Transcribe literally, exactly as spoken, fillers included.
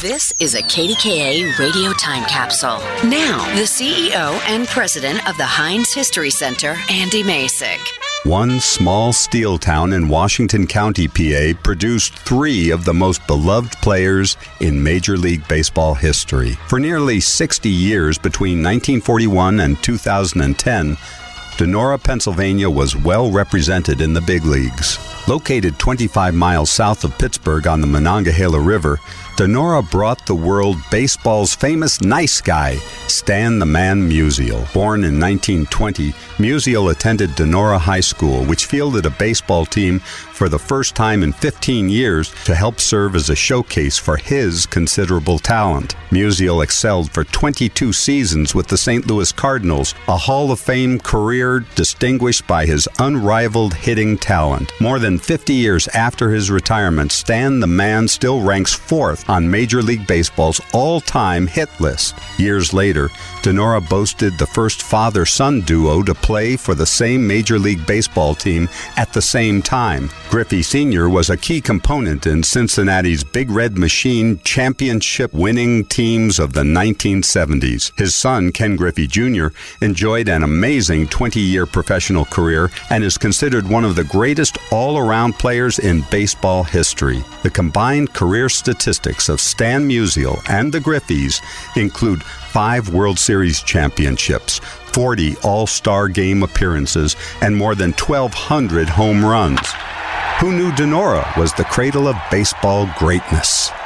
This is a K D K A radio time capsule. Now, the C E O and president of the Heinz History Center, Andy Masek. One small steel town in Washington County, P A, produced three of the most beloved players in Major League Baseball history. For nearly sixty years, between nineteen forty-one and two thousand ten, Donora, Pennsylvania was well represented in the big leagues. Located twenty-five miles south of Pittsburgh on the Monongahela River, Donora brought the world baseball's famous nice guy, Stan the Man Musial. Born in nineteen twenty, Musial attended Donora High School, which fielded a baseball team for the first time in fifteen years to help serve as a showcase for his considerable talent. Musial excelled for twenty-two seasons with the Saint Louis Cardinals, a Hall of Fame career distinguished by his unrivaled hitting talent. More than fifty years after his retirement, Stan the Man still ranks fourth on Major League Baseball's all-time hit list. Years later, Donora boasted the first father-son duo to play for the same Major League Baseball team at the same time. Griffey Senior was a key component in Cincinnati's Big Red Machine championship-winning teams of the nineteen seventies. His son, Ken Griffey Junior, enjoyed an amazing twenty-year professional career and is considered one of the greatest all-around players in baseball history. The combined career statistics of Stan Musial and the Griffeys include five World Series championships, forty All-Star Game appearances, and more than twelve hundred home runs. Who knew Donora was the cradle of baseball greatness?